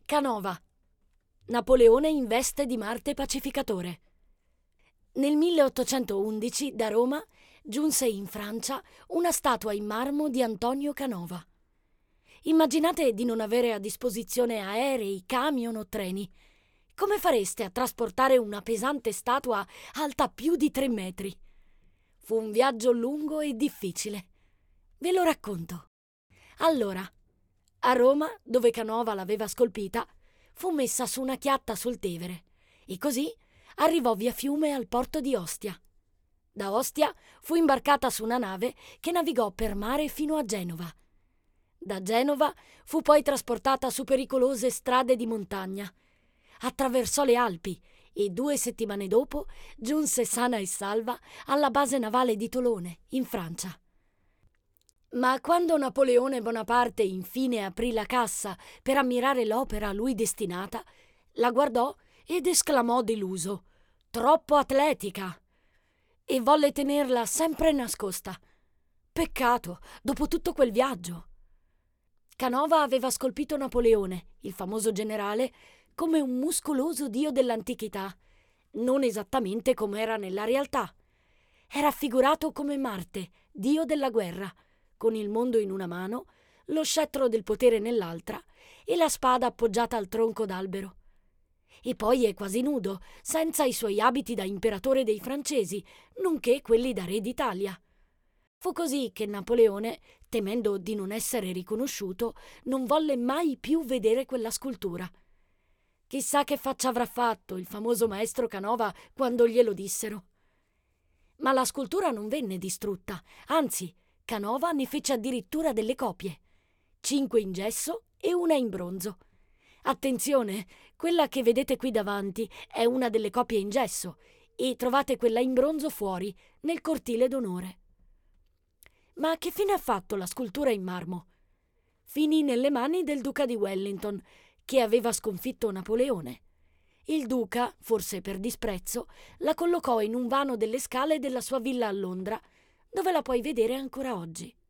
Canova. Napoleone in veste di Marte pacificatore. Nel 1811 da Roma giunse in Francia una statua in marmo di Antonio Canova. Immaginate di non avere a disposizione aerei, camion o treni. Come fareste a trasportare una pesante statua alta più di 3 metri? Fu un viaggio lungo e difficile. Ve lo racconto. Allora, a Roma, dove Canova l'aveva scolpita, fu messa su una chiatta sul Tevere e così arrivò via fiume al porto di Ostia. Da Ostia fu imbarcata su una nave che navigò per mare fino a Genova. Da Genova fu poi trasportata su pericolose strade di montagna. Attraversò le Alpi e 2 settimane dopo giunse sana e salva alla base navale di Tolone, in Francia. Ma quando Napoleone Bonaparte infine aprì la cassa per ammirare l'opera a lui destinata, la guardò ed esclamò deluso: «Troppo atletica!» e volle tenerla sempre nascosta. Peccato, dopo tutto quel viaggio. Canova aveva scolpito Napoleone, il famoso generale, come un muscoloso dio dell'antichità, non esattamente come era nella realtà. Era raffigurato come Marte, dio della guerra, con il mondo in una mano, lo scettro del potere nell'altra e la spada appoggiata al tronco d'albero. E poi è quasi nudo, senza i suoi abiti da imperatore dei francesi, nonché quelli da re d'Italia. Fu così che Napoleone, temendo di non essere riconosciuto, non volle mai più vedere quella scultura. Chissà che faccia avrà fatto il famoso maestro Canova quando glielo dissero. Ma la scultura non venne distrutta, anzi, Canova ne fece addirittura delle copie, 5 in gesso e una in bronzo. Attenzione, quella che vedete qui davanti è una delle copie in gesso e trovate quella in bronzo fuori, nel cortile d'onore. Ma che fine ha fatto la scultura in marmo? Finì nelle mani del duca di Wellington, che aveva sconfitto Napoleone. Il duca, forse per disprezzo, la collocò in un vano delle scale della sua villa a Londra, dove la puoi vedere ancora oggi.